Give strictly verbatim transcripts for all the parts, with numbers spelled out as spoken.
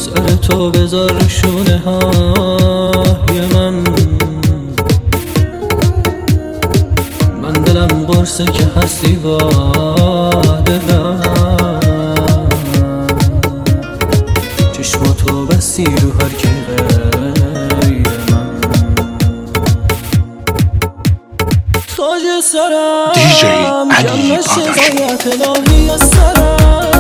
سر تو بذار رو شونه های من، من دلم قرصه که هستی با دلم، چشماتو بستی رو هر کی غیر من. تاج سرم دی جی علی شقایق الهی از سرم،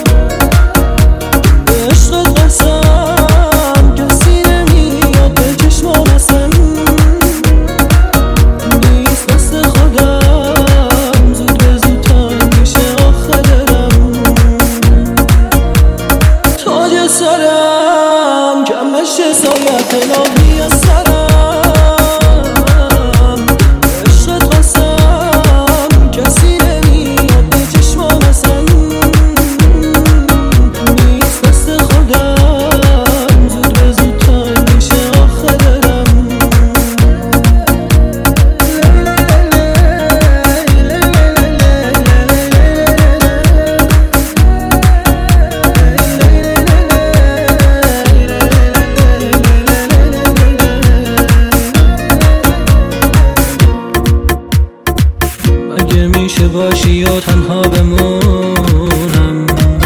به عشق قسم کسی نمیاد به چشمام اصلا، نیست دست خودم زود به زود تنگ میشه آخه دلم. تاج سرم کم نشه سایت الهی از سرم، اگه میشه باشی یا تنها بمونم،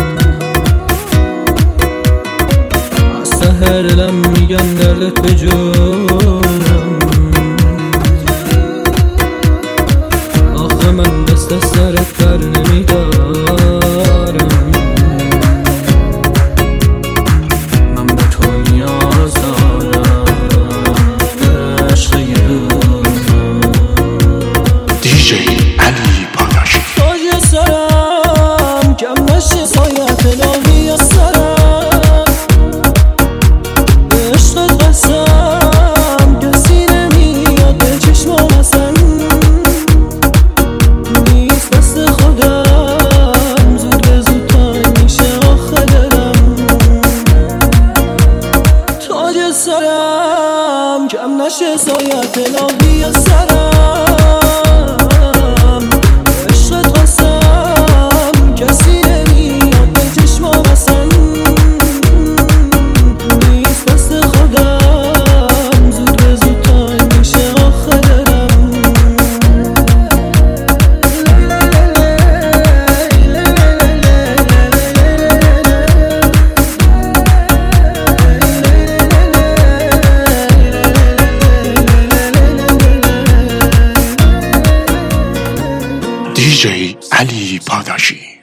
از ته دلم میگم دردت به جونم، آخه من دست از سرت بر نمیدارم، من به تو نیاز دارم عشق دی جی علی پاداشی. تاج سرم کم نشه سایت الهی از سرم، به عشق قسم کسی نمیاد به چشمام اصلا، نیست دست خودم زود به زود تنگ میشه آخه دلم. تاج سرم کم نشه سایت الهی از سرم، دی جی علی پاداشی.